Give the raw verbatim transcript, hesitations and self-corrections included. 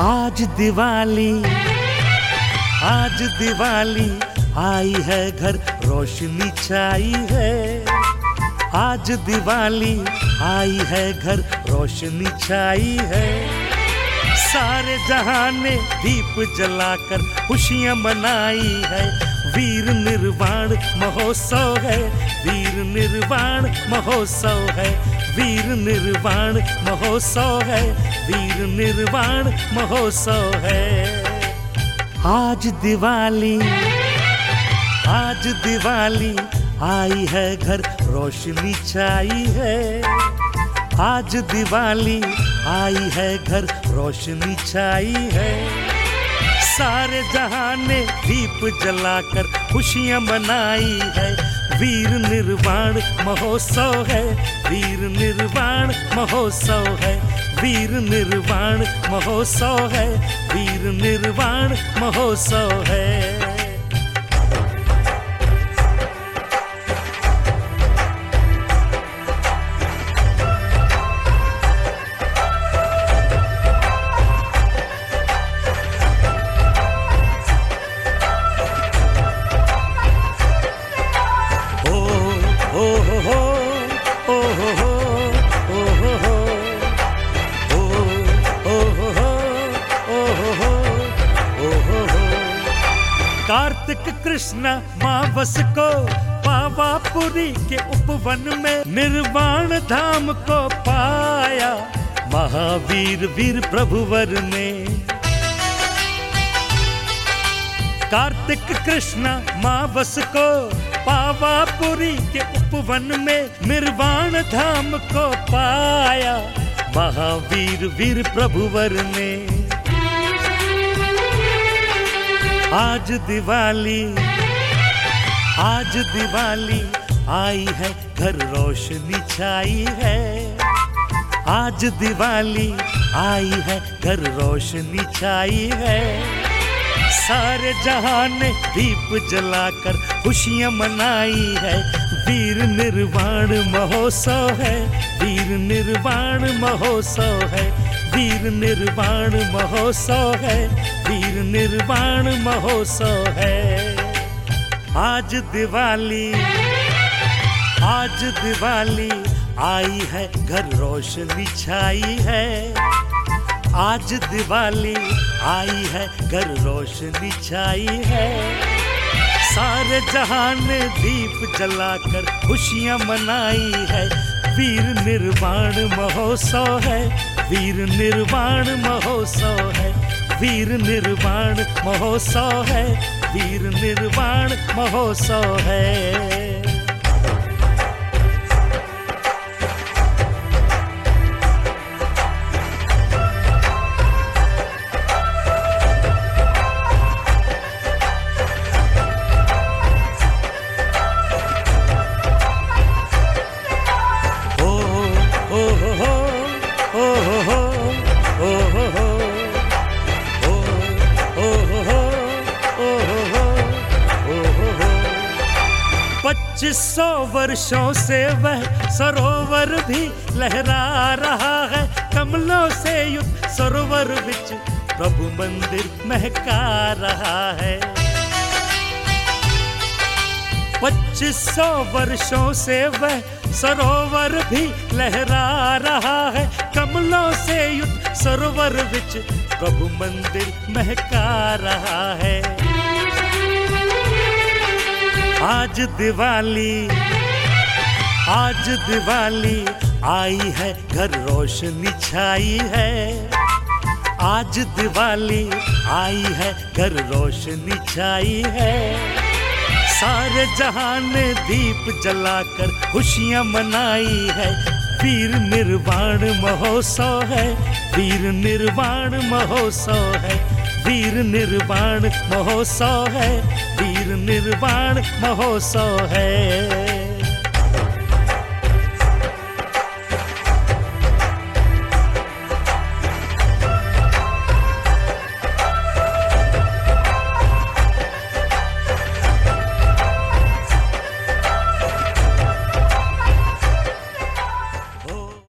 आज दिवाली, आज दिवाली आई है घर रोशनी छाई है। आज दिवाली आई है घर रोशनी छाई है। सारे जहां ने दीप जलाकर खुशियां मनाई है। वीर निर्वाण महोत्सव है, वीर निर्वाण महोत्सव है, वीर निर्वाण महोत्सव है, वीर निर्वाण महोत्सव है। आज दिवाली, आज दिवाली आई है घर रोशनी छाई है। आज दिवाली आई है घर रोशनी छाई है। सारे जहां ने दीप जलाकर खुशियां मनाई है। वीर निर्वाण महोत्सव है, वीर निर्वाण महोत्सव है, वीर निर्वाण महोत्सव है, वीर निर्वाण महोत्सव है। कार्तिक कृष्ण मावस को पावापुरी के उपवन में निर्वाण धाम को पाया महावीर वीर प्रभुवर ने। कार्तिक कृष्ण मावस को पावापुरी के उपवन में निर्वाण धाम को पाया महावीर वीर प्रभुवर ने। आज दिवाली, आज दिवाली आई है घर रोशनी छाई है। आज दिवाली आई है घर रोशनी छाई है। सारे जहां ने दीप जलाकर खुशियां मनाई है। वीर निर्वाण महोत्सव है, वीर निर्वाण महोत्सव है, वीर निर्वाण महोत्सव है, वीर निर्वाण महोत्सव है। आज दिवाली, आज दिवाली आई है घर रोशनी छाई है। आज दिवाली आई है घर रोशनी छाई है। सारे जहां ने दीप जलाकर खुशियां मनाई है। वीर निर्वाण महोत्सव है, वीर निर्वाण महोत्सव है, वीर निर्वाण महोत्सव है, वीर निर्वाण महोत्सव है। पच्चीस सौ वर्षों से वह सरोवर भी लहरा रहा है। कमलों से युक्त सरोवर विच प्रभु मंदिर महका रहा है। पच्चीस सौ वर्षों से वह सरोवर भी लहरा रहा है। कमलों से युक्त सरोवर विच प्रभु मंदिर महका रहा है। आज दिवाली, आज दिवाली आई है घर रोशनी छाई है। आज दिवाली आई है घर रोशनी छाई है। सारे जहां ने दीप जलाकर खुशियां मनाई है। वीर निर्वाण महोत्सव है, वीर निर्वाण महोत्सव है, वीर निर्वाण महोत्सव है, वीर निर्वाण महोत्सव है।